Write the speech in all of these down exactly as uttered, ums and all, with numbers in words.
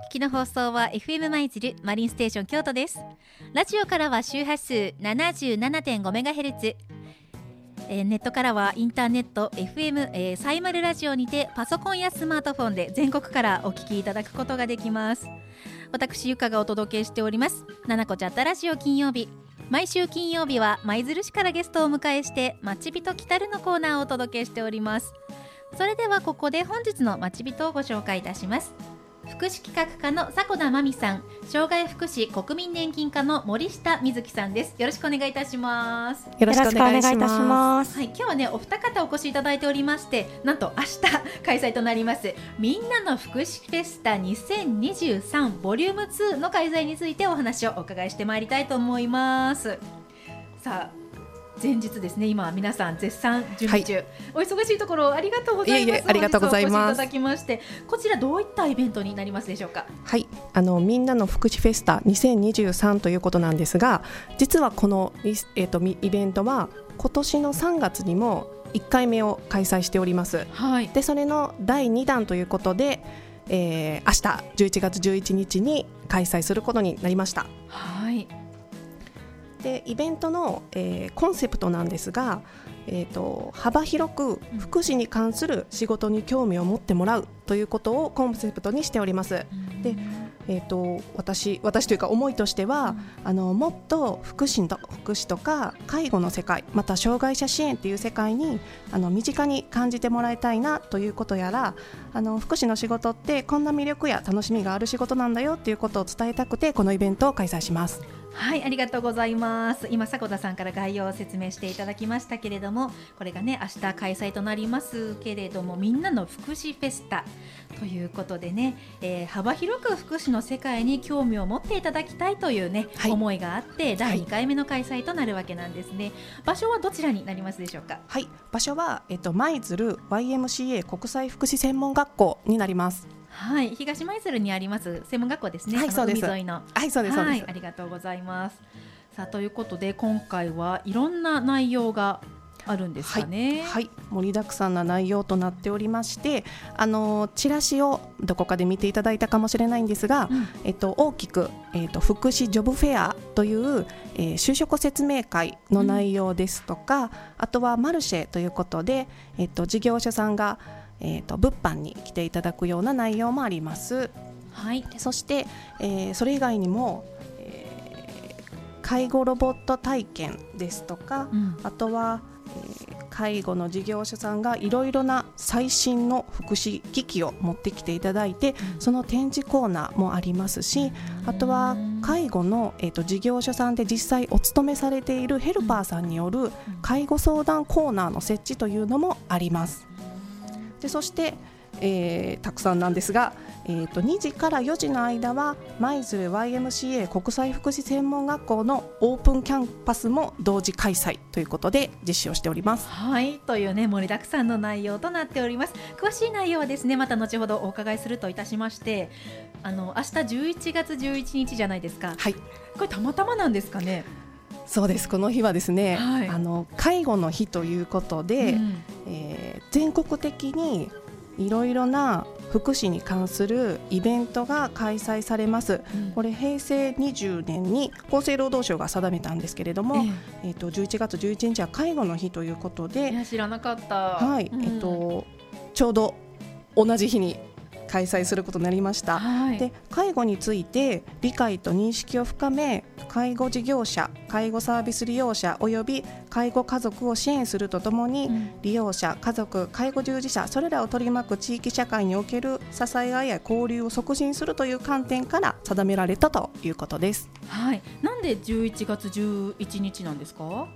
きの放送は エフエム 舞鶴マリンステーション京都です。ラジオからは周波数 ななじゅうななてんごメガヘルツ、えー、ネットからはインターネット エフエム、えー、サイマルラジオにてパソコンやスマートフォンで全国からお聞きいただくことができます。私ゆかがお届けしておりますななこちゃったラジオ金曜日。毎週金曜日は舞鶴市からゲストをお迎えしてまちびと来たるのコーナーをお届けしております。それではここで本日のまちびとをご紹介いたします。福祉企画課の迫田真美さん、障害福祉国民年金課の森下瑞希さんです。よろしくお願いいたします。 よろしくお願いいたします。 はい、今日はねお二方お越しいただいておりまして、なんと明日開催となりますみんなの福祉フェスタにせんにじゅうさんボリュームツーの開催についてお話をお伺いしてまいりたいと思います。さあ前日ですね、今皆さん絶賛準備中、はい、お忙しいところありがとうございます。 いえいえ、ありがとうございます。 本日お越しいただきまして、こちらどういったイベントになりますでしょうか。 はい、あのみんなの福祉フェスタにせんにじゅうさんということなんですが、実はこの、えー、とイベントは今年のさんがつにもいっかいめを開催しております、はい、でそれのだいにだんということで、えー、明日じゅういちがつじゅういちにちに開催することになりました。 はい、 でイベントの、えー、コンセプトなんですが、えーと、幅広く福祉に関する仕事に興味を持ってもらうということをコンセプトにしております。で、えーと、私、私というか思いとしては、うん、あのもっと福祉と、福祉とか介護の世界、また障害者支援という世界にあの身近に感じてもらいたいなということやら、あの福祉の仕事ってこんな魅力や楽しみがある仕事なんだよということを伝えたくて、このイベントを開催します。 はい、ありがとうございます。今迫田さんから概要を説明していただきましたけれども、これがね明日開催となりますけれども、みんなの福祉フェスタということでね、えー、幅広く福祉の世界に興味を持っていただきたいというね、はい、思いがあってだいにかいめの開催となるわけなんですね。場所はどちらになりますでしょうか。 はい、場所は、えっと、舞鶴 ワイエムシーエー 国際福祉専門学校になります。 はい、東舞鶴にあります専門学校ですね。 はい、そうです。 海沿いの。 はい、そうです、そうです。 ありがとうございます。さあということで今回はいろんな内容があるんですかね。 はい、はい、盛りだくさんな内容となっておりまして、あのチラシをどこかで見ていただいたかもしれないんですが、うん、えっと、大きく、えっと、福祉ジョブフェアという、えー、就職説明会の内容ですとか、うん、あとはマルシェということで、えっと、事業者さんがえー、と物販に来ていただくような内容もあります。はい、そして、えー、それ以外にも、えー、介護ロボット体験ですとか、うん、あとは、えー、介護の事業者さんがいろいろな最新の福祉機器を持ってきていただいて、うん、その展示コーナーもありますし、あとは介護の、えー、と事業者さんで実際お勤めされているヘルパーさんによる介護相談コーナーの設置というのもあります。でそして、えー、たくさんなんですが、えー、とにじからよじの間は舞鶴 ワイエムシーエー 国際福祉専門学校のオープンキャンパスも同時開催ということで実施をしております。 はい、というね盛りだくさんの内容となっております。詳しい内容はですねまた後ほどお伺いするといたしまして、あの明日じゅういちがつじゅういちにちじゃないですか。はい、これたまたまなんですかね。 そうです。この日はですね、はい、あの介護の日ということで、うん、えー、全国的にいろいろな福祉に関するイベントが開催されます、うん、これへいせいにじゅうねんに厚生労働省が定めたんですけれども、えーえー、とじゅういちがつじゅういちにちは介護の日ということで、 いや知らなかった、 はい、うん、えー、とちょうど同じ日に開催することになりました、はい、で介護について理解と認識を深め、介護事業者、介護サービス利用者および介護家族を支援するとともに、うん、利用者、家族、介護従事者それらを取り巻く地域社会における支え合いや交流を促進するという観点から定められたということです。 はい、なんでじゅういちがつじゅういちにちなんですか。 ど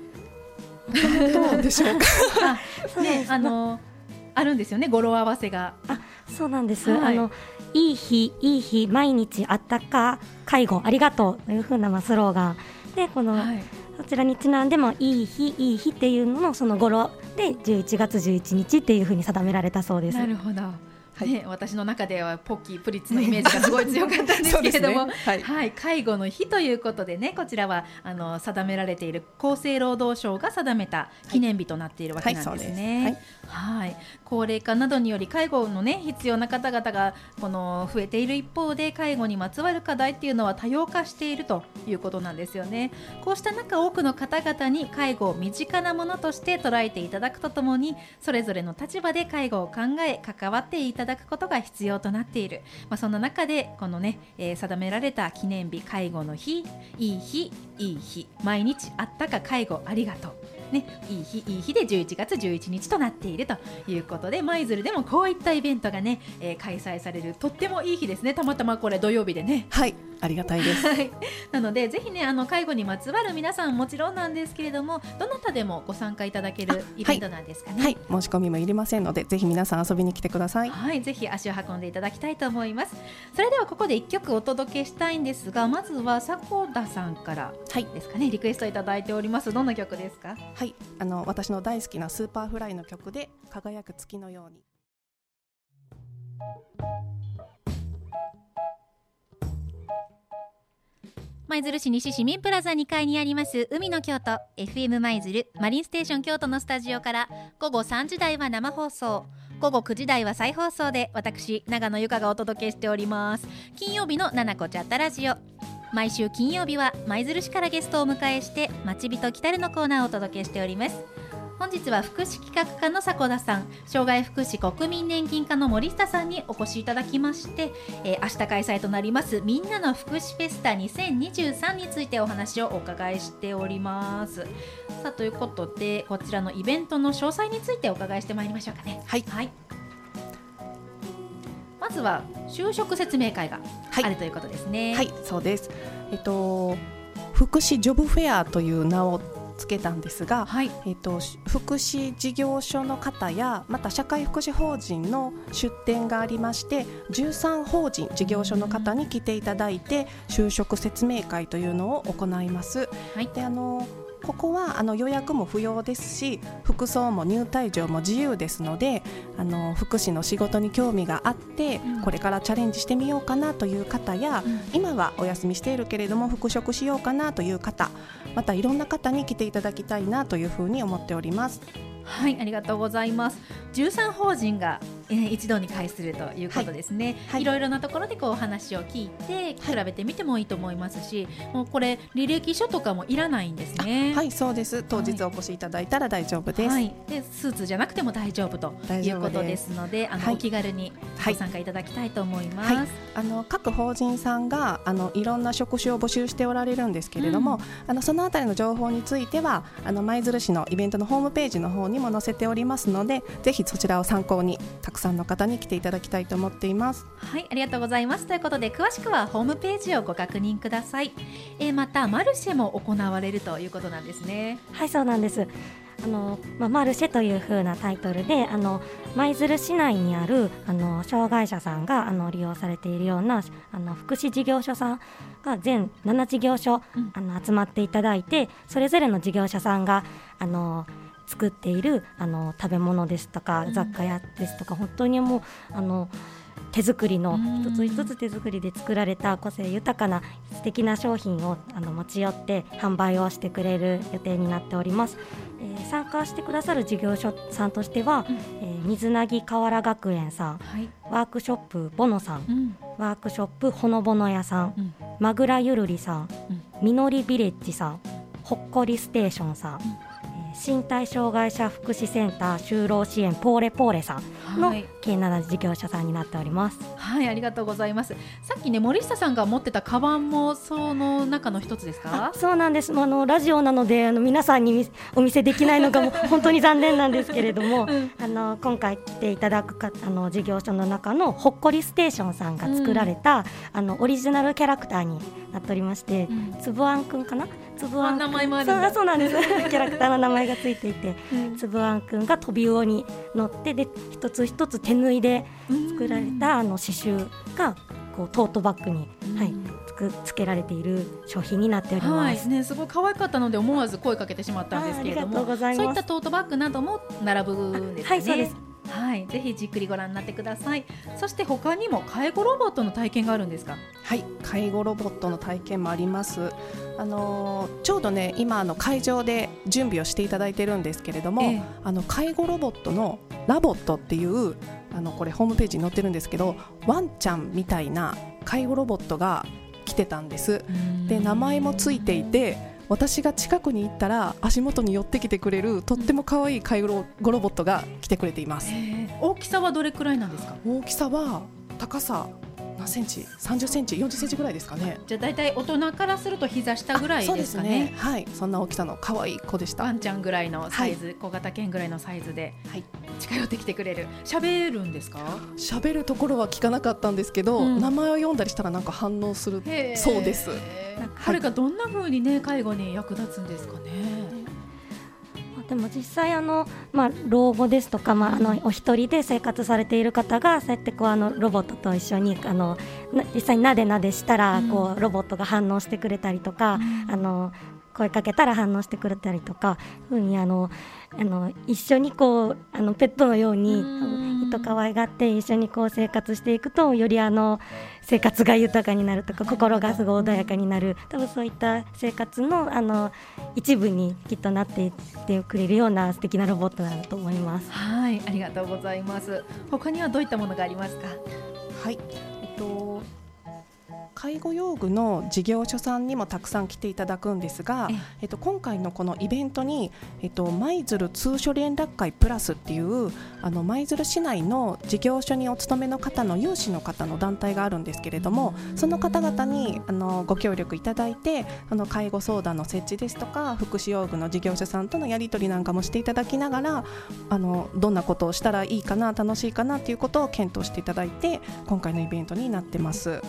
うでしょうかあ、ね、あのあるんですよね、語呂合わせが。 あ、そうなんです、はい、あのいい日いい日毎日あったか介護ありがとうというふうな、まあ、スローガンでこの、はい、そちらにちなんでもいい日いい日っていうののその語呂でじゅういちがつじゅういちにちっていうふうに定められたそうです。 なるほど。 はい、 ね、私の中ではポッキープリッツのイメージがすごい強かったんですけれども、ね、はいはい、介護の日ということでね、こちらはあの定められている厚生労働省が定めた記念日となっているわけなんですね。はいはい、高齢化などにより介護の、ね、必要な方々がこの増えている一方で、介護にまつわる課題っていうのは多様化しているということなんですよね。こうした中、多くの方々に介護を身近なものとして捉えていただくとともに、それぞれの立場で介護を考え関わっていただくことが必要となっている、まあ、そんな中でこのね、えー、定められた記念日、介護の日、いい日いい日、毎日あったか介護ありがとうね、いい日いい日でじゅういちがつじゅういちにちとなっているということで、舞鶴でもこういったイベントがね、えー、開催されるとってもいい日ですね。たまたまこれ土曜日でね。 はい、ありがたいです。 なのでぜひね、あの介護にまつわる皆さんもちろんなんですけれども、どなたでもご参加いただけるイベントなんですかね。 はい、はい、申し込みもいりませんので、ぜひ皆さん遊びに来てください。 はい、ぜひ足を運んでいただきたいと思います。それではここでいっきょくお届けしたいんですが、まずは迫田さんからですかね、はい、リクエストいただいております。どんな曲ですか？ はい、あの私の大好きなスーパーフライの曲で、輝く月のように。 舞鶴市西市民プラザにかいにあります海の京都 エフエム 舞鶴マリンステーション京都のスタジオから、午後さんじ台は生放送、午後くじ台は再放送で、私長野由香がお届けしております。金曜日のななこチャットラジオ、毎週金曜日は舞鶴市からゲストをお迎えして、まちびと来たるのコーナーをお届けしております。本日は福祉企画課の迫田さん、障害福祉国民年金課の森下さんにお越しいただきまして、えー、明日開催となりますみんなの福祉フェスタにせんにじゅうさんについてお話をお伺いしております。さあ、ということでこちらのイベントの詳細についてお伺いしてまいりましょうかね。 はい、 はい、まずは就職説明会があるということですね。 はい、はい、そうです。えっと福祉ジョブフェアという名をつけたんですが、はい、えっと、福祉事業所の方や、また社会福祉法人の出展がありまして、じゅうさんほうじん事業所の方に来ていただいて、就職説明会というのを行います。はい、であのここはあの予約も不要ですし、服装も入退場も自由ですので、あの福祉の仕事に興味があって、うん、これからチャレンジしてみようかなという方や、うん、今はお休みしているけれども復職しようかなという方、またいろんな方に来ていただきたいなというふうに思っております。 はい、ありがとうございます。じゅうさんほうじんが、えー、一度に会するということですね。はいはい、いろいろなところでこう話を聞いて比べてみてもいいと思いますし、はい、もうこれ履歴書とかもいらないんですね。 はい、そうです。当日お越しいただいたら大丈夫です。 はい、でスーツじゃなくても大丈夫ということですので、あの、はい、お気軽にご参加いただきたいと思います。はい、 あの各法人さんがあのいろんな職種を募集しておられるんですけれども、うん、あのそのあたりの情報についてはあの舞鶴市のイベントのホームページの方にも載せておりますので、ぜひそちらを参考にたくさんの方に来ていただきたいと思っています。 はい、ありがとうございます。ということで詳しくはホームページをご確認ください。えー、またマルシェも行われるということなんですね。 はい、そうなんです。あの、まあ、マルシェという風なタイトルで、あの舞鶴市内にあるあの障害者さんがあの利用されているようなあの福祉事業所さんが全なな事業所、うん、あの集まっていただいて、それぞれの事業者さんがあの作っているあの食べ物ですとか雑貨屋ですとか、本当にもうあの手作りの一つ一つ手作りで作られた個性豊かな素敵な商品をあの持ち寄って販売をしてくれる予定になっております。えー、参加してくださる事業所さんとしては、うん、えー、水なぎ河原学園さん、はい、ワークショップボノさん、うん、ワークショップほのぼの屋さん、うん、まぐらゆるりさん、うん、みのりビレッジさん、ほっこりステーションさん、うん、身体障害者福祉センター就労支援ポーレポーレさんの計なな事業者さんになっております。 はい、ありがとうございます。さっきね、森下さんが持ってたカバンもその中の一つですか？ そうなんです。あのラジオなのであの皆さんにお見せできないのがもう本当に残念なんですけれども、うん、あの今回来ていただくかあの事業所の中のほっこりステーションさんが作られた、うん、あのオリジナルキャラクターになっておりまして、うん、つぶあんくんかな、つぶあんくん、 名前もあるんだ。 そう、そうなんですキャラクターの名前がついていて、うん、つぶあんくんが飛び魚に乗ってで一つ一つ手縫いで作られたあの刺繍がこうトートバッグに、はい、つくつけられている商品になっております。 はいね、すごい可愛かったので思わず声かけてしまったんですけれども、そういったトートバッグなども並ぶんですね。 はい、そうです。 はい、ぜひじっくりご覧になってください。そして他にも介護ロボットの体験があるんですか？ はい、介護ロボットの体験もあります。あのー、ちょうどね今あの会場で準備をしていただいてるんですけれども、ええ、あの介護ロボットのラボットっていうあのこれホームページに載ってるんですけど、ワンちゃんみたいな介護ロボットが来てたんです。で名前もついていて、私が近くに行ったら足元に寄ってきてくれるとっても可愛い介護ロボットが来てくれています。 大きさはどれくらいなんですか？ 大きさは高さ何センチ、さんじゅっセンチ、よんじゅっセンチぐらいですかね。 じゃあだいたい大人からすると膝下ぐらいですかね。そうですね、 はい、そんな大きさの可愛い子でした。 ワンちゃんぐらいのサイズ、はい、小型犬ぐらいのサイズで、はい、近寄ってきてくれる。喋るんですか？ 喋るところは聞かなかったんですけど、うん、名前を読んだりしたらなんか反応するそうです。 これがどんな風にね介護に役立つんですかね。 でも実際あの、まあ、老後ですとか、まあ、あのお一人で生活されている方がそうやってこうあのロボットと一緒にあの実際になでなでしたらこうロボットが反応してくれたりとか、うん、あの声かけたら反応してくれたりとかふうにあのあの一緒にこうあのペットのように人可愛がって一緒にこう生活していくとよりあの生活が豊かになるとか心がすごい穏やかになる、多分そういった生活のあの一部にきっとなっていってくれるような素敵なロボットだと思います。 はい、ありがとうございます。他にはどういったものがありますか？ はい、えっと介護用具の事業所さんにもたくさん来ていただくんですが、ええっと、今回のこのイベントに、えっと、舞鶴通所連絡会プラスっていうあの舞鶴市内の事業所にお勤めの方の有志の方の団体があるんですけれども、その方々にあのご協力いただいてあの介護相談の設置ですとか福祉用具の事業者さんとのやり取りなんかもしていただきながらあのどんなことをしたらいいかな楽しいかなということを検討していただいて今回のイベントになってます。はい、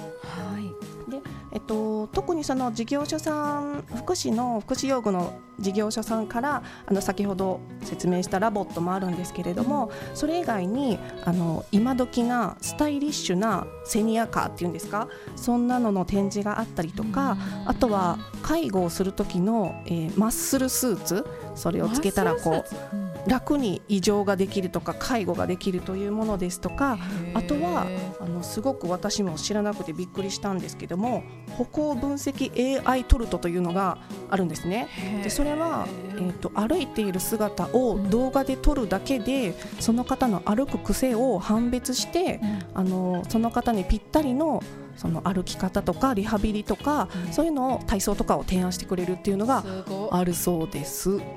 でえっと、特にその事業所さん福祉の福祉用具の事業所さんからあの先ほど説明したラボットもあるんですけれども、それ以外にあの今時なスタイリッシュなセニアカーっていうんですか、そんなのの展示があったりとか、あとは介護をする時の、えー、マッスルスーツ、それをつけたらこう楽に異常ができるとか介護ができるというものですとか、あとはあのすごく私も知らなくてびっくりしたんですけども歩行分析 エーアイ トルトというのがあるんですね。でそれは、えーと、歩いている姿を動画で撮るだけでその方の歩く癖を判別して、うん、あのその方にぴったりのその歩き方とかリハビリとか、うん、そういうのを体操とかを提案してくれるっていうのがあるそうです。はい、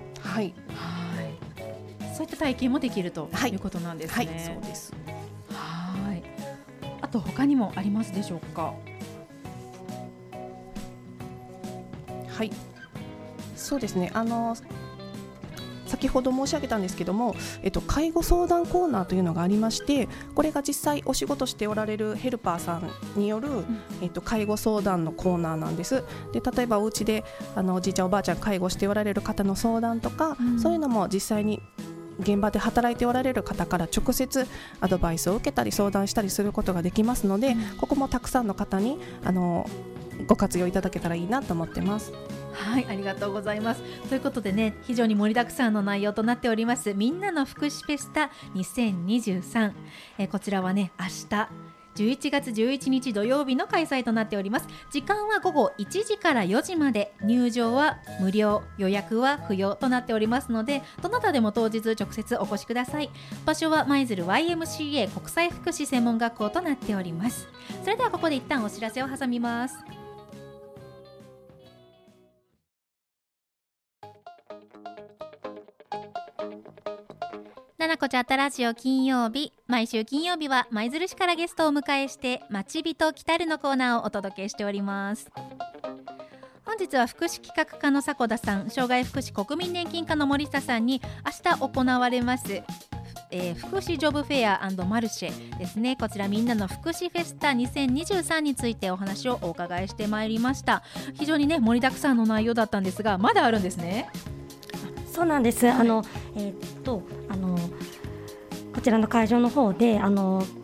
そういった体験もできるということなんですね。 はい、はい、そうです。 はい、あと他にもありますでしょうか？ はい、そうですね、あの先ほど申し上げたんですけども、えっと、介護相談コーナーというのがありまして、これが実際お仕事しておられるヘルパーさんによる、うん、えっと、介護相談のコーナーなんです。で例えばお家であのおじいちゃんおばあちゃん介護しておられる方の相談とか、うん、そういうのも実際に現場で働いておられる方から直接アドバイスを受けたり相談したりすることができますので、うん、ここもたくさんの方にあのご活用いただけたらいいなと思ってます。 はい、ありがとうございます。ということでね、非常に盛りだくさんの内容となっておりますみんなの福祉フェスタにせんにじゅうさん、えー、こちらはね明日じゅういちがつじゅういちにち土曜日の開催となっております。時間は午後いちじからよじまで、入場は無料、予約は不要となっておりますので、どなたでも当日直接お越しください。場所は舞鶴 ワイエムシーエー 国際福祉専門学校となっております。それではここで一旦お知らせを挟みます。ななこちゃったラジオ金曜日、毎週金曜日は舞鶴市からゲストをお迎えしてまちびと来たるのコーナーをお届けしております。本日は福祉企画課の迫田さん、障害福祉国民年金課の森下さんに明日行われます、えー、福祉ジョブフェア&マルシェですね、こちらみんなの福祉フェスタにせんにじゅうさんについてお話をお伺いしてまいりました。非常にね盛りだくさんの内容だったんですが、まだあるんですね。 そうなんです、はい、あのえー、っとあのこちらの会場の方であの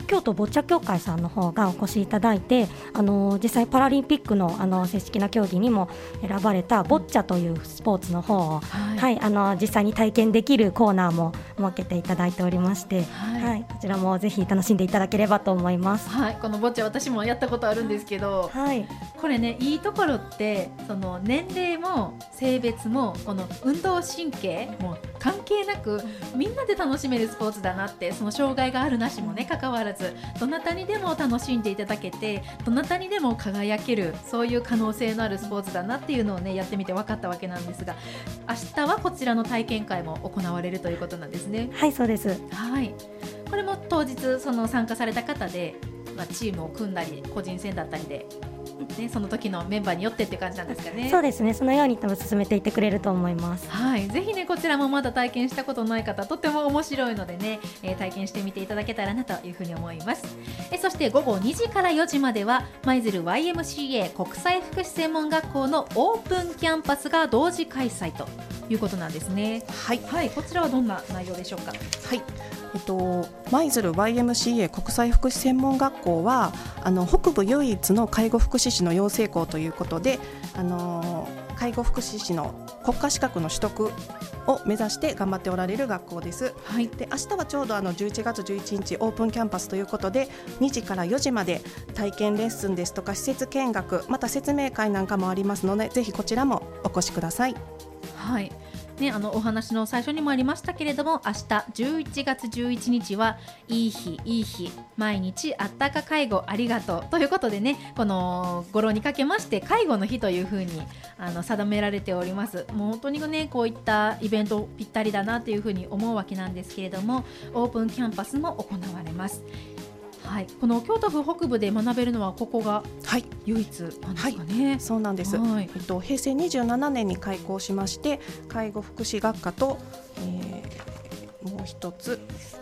京都ボッチャ協会さんの方がお越しいただいて、あの実際パラリンピック の, あの正式な競技にも選ばれたボッチャというスポーツの方を、はいはい、あの実際に体験できるコーナーも設けていただいておりまして、はいはい、こちらもぜひ楽しんでいただければと思います。 はい、このボッチャ私もやったことあるんですけど、はい、これねいいところってその年齢も性別もこの運動神経も関係なくみんなで楽しめるスポーツだなって、その障害があるなしもね関わらずどなたにでも楽しんでいただけてどなたにでも輝ける、そういう可能性のあるスポーツだなっていうのをねやってみて分かったわけなんですが、明日はこちらの体験会も行われるということなんですね。 はい、そうです。 はい、これも当日その参加された方で、まあ、チームを組んだり個人戦だったりで、ね、その時のメンバーによってっていう感じなんですかね。 そうですね、そのように多分進めていってくれると思います。 はい、ぜひねこちらもまだ体験したことない方とっても面白いのでね、えー、体験してみていただけたらなというふうに思います。えそして午後にじからよじまでは舞鶴 ワイエムシーエー 国際福祉専門学校のオープンキャンパスが同時開催ということなんですね。 はい、 はい、こちらはどんな内容でしょうか。 はい、えっと、舞鶴 ワイエムシーエー 国際福祉専門学校はあの北部唯一の介護福祉士の養成校ということで、あの介護福祉士の国家資格の取得を目指して頑張っておられる学校です。はい、で明日はちょうどあのじゅういちがつじゅういちにちオープンキャンパスということでにじからよじまで体験レッスンですとか施設見学、また説明会なんかもありますのでぜひこちらもお越しください。 はいね、あのお話の最初にもありましたけれども、明日じゅういちがつじゅういちにちはいい日いい日毎日あったか介護ありがとうということでね、この語呂にかけまして介護の日というふうにあの定められております。もう本当にねこういったイベントぴったりだなというふうに思うわけなんですけれども、オープンキャンパスも行われます。はい、この京都府北部で学べるのはここが唯一なんですかね。はいはい、そうなんです、はい、えっと、平成にじゅうななねんに開校しまして介護福祉学科と、えー、もう一つ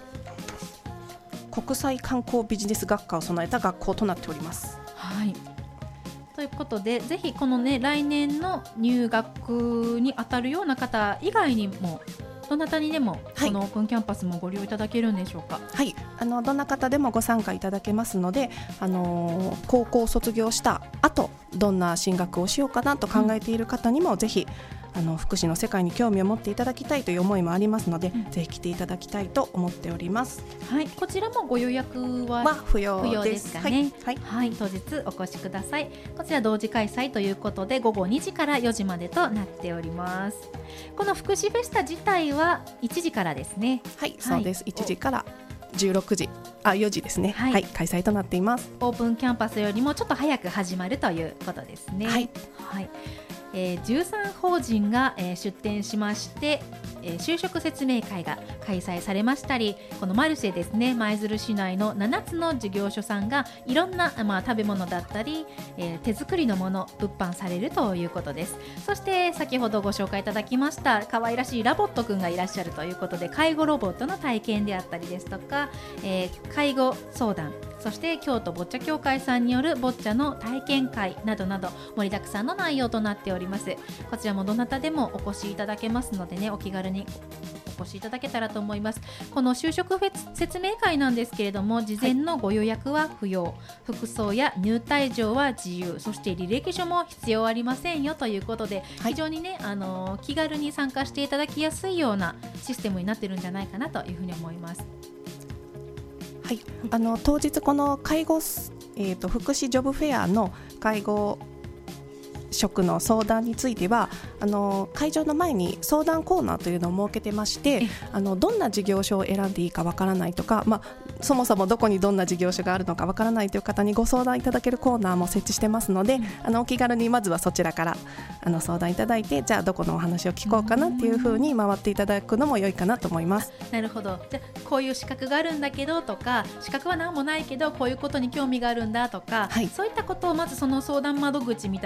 国際観光ビジネス学科を備えた学校となっております。 はい、ということでぜひこのね来年の入学に当たるような方以外にもどなたにでもこのオープンキャンパスもご利用いただけるんでしょうか。 はい、あのどんな方でもご参加いただけますので、あのー、高校を卒業した後どんな進学をしようかなと考えている方にも、うん、ぜひあの福祉の世界に興味を持っていただきたいという思いもありますので、うん、ぜひ来ていただきたいと思っております。 はい、こちらもご予約は不要です。 不要ですかね。 はいはい、当日お越しください。こちら同時開催ということでごごにじからよじまでとなっております。この福祉フェスタ自体はいちじからですね。 はい、はい、そうです。いちじからじゅうろくじあよじですね、はいはい、開催となっています。 オープンキャンパスよりもちょっと早く始まるということですね。はい、はい、えー、じゅうさんほうじんが、えー、出展しまして、えー、就職説明会が開催されましたり、このマルシェですね、舞鶴市内のななつの事業所さんがいろんな、まあ、食べ物だったり、えー、手作りのもの物販されるということです。そして先ほどご紹介いただきました可愛らしいラボットくんがいらっしゃるということで、介護ロボットの体験であったりですとか、えー、介護相談、そして京都ボッチャ協会さんによるボッチャの体験会などなど盛りだくさんの内容となっております。こちらもどなたでもお越しいただけますのでね、お気軽にお越しいただけたらと思います。この就職説明会なんですけれども、事前のご予約は不要、はい、服装や入退場は自由、そして履歴書も必要ありませんよということで、はい、非常にね、あの気軽に参加していただきやすいようなシステムになってるんじゃないかなというふうに思います。 はい、あの当日この介護、えーと、福祉ジョブフェアの介護職の相談についてはあの会場の前に相談コーナーというのを設けてまして、あのどんな事業所を選んでいいかわからないとか、まあ、そもそもどこにどんな事業所があるのかわからないという方にご相談いただけるコーナーも設置してますので、うん、あのお気軽にまずはそちらからあの相談いただいて、じゃあどこのお話を聞こうかなっていうふうに回っていただくのも良いかなと思います。 なるほど。じゃあこういう資格があるんだけどとか、資格は何もないけどこういうことに興味があるんだとか、はい、そういったことをまずその相談窓口みたいなところ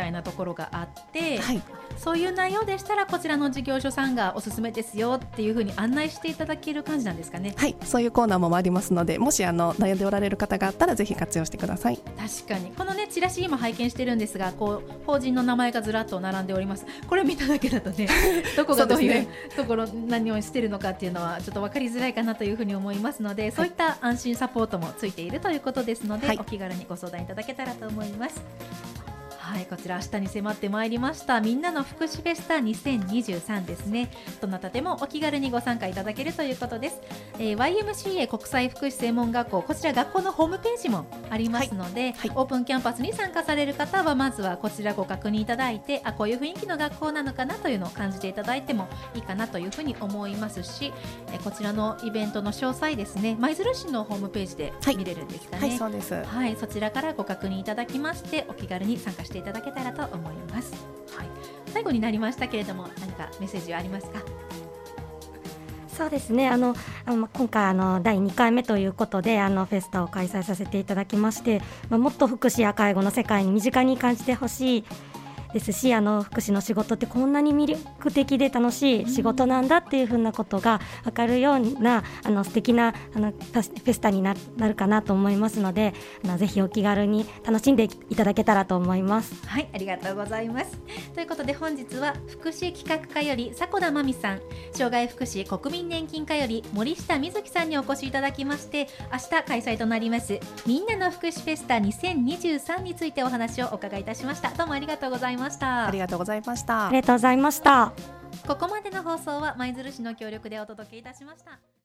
ろがあって、 はい、 そういう内容でしたらこちらの事業所さんがおすすめですよっていうふうに案内していただける感じなんですかね。 はい、そういうコーナーもありますので、もしあの悩んでおられる方があったらぜひ活用してください。 確かにこのねチラシ今拝見してるんですが、こう法人の名前がずらっと並んでおります。これ見ただけだとねどこがどういうところ何をしてるのかっていうのはちょっと分かりづらいかなというふうに思いますので、はい、そういった安心サポートもついているということですので、はい、お気軽にご相談いただけたらと思います。はい、こちら明日に迫ってまいりましたみんなの福祉フェスタにせんにじゅうさんですね。どなたでもお気軽にご参加いただけるということです。えー、ワイエムシーエー 国際福祉専門学校、こちら学校のホームページもありますので、はいはい、オープンキャンパスに参加される方はまずはこちらご確認いただいて、あ、こういう雰囲気の学校なのかなというのを感じていただいてもいいかなというふうに思いますし、えー、こちらのイベントの詳細ですね、舞鶴市のホームページで見れるんですかね。 はいはい、そうです。 はい、そちらからご確認いただきましてお気軽に参加していただけたらと思います。思います。はい、最後になりましたけれども何かメッセージはありますか？ そうですね、あのあの今回あのだいにかいめということであのフェスタを開催させていただきまして、まあ、もっと福祉や介護の世界に身近に感じてほしいですし、あの福祉の仕事ってこんなに魅力的で楽しい仕事なんだっていうふうなことが分かるようなあの素敵なあのフェスタに な, なるかなと思いますので、あのぜひお気軽に楽しんでいただけたらと思います。 はい、ありがとうございます。ということで本日は福祉企画課より迫田真美さん、障害福祉国民年金課より森下美月さんにお越しいただきまして、明日開催となりますみんなの福祉フェスタにせんにじゅうさんについてお話をお伺いいたしました。どうもありがとうございました。 ありがとうございました。 ありがとうございました。 ここまでの放送は舞鶴市の協力でお届けいたしました。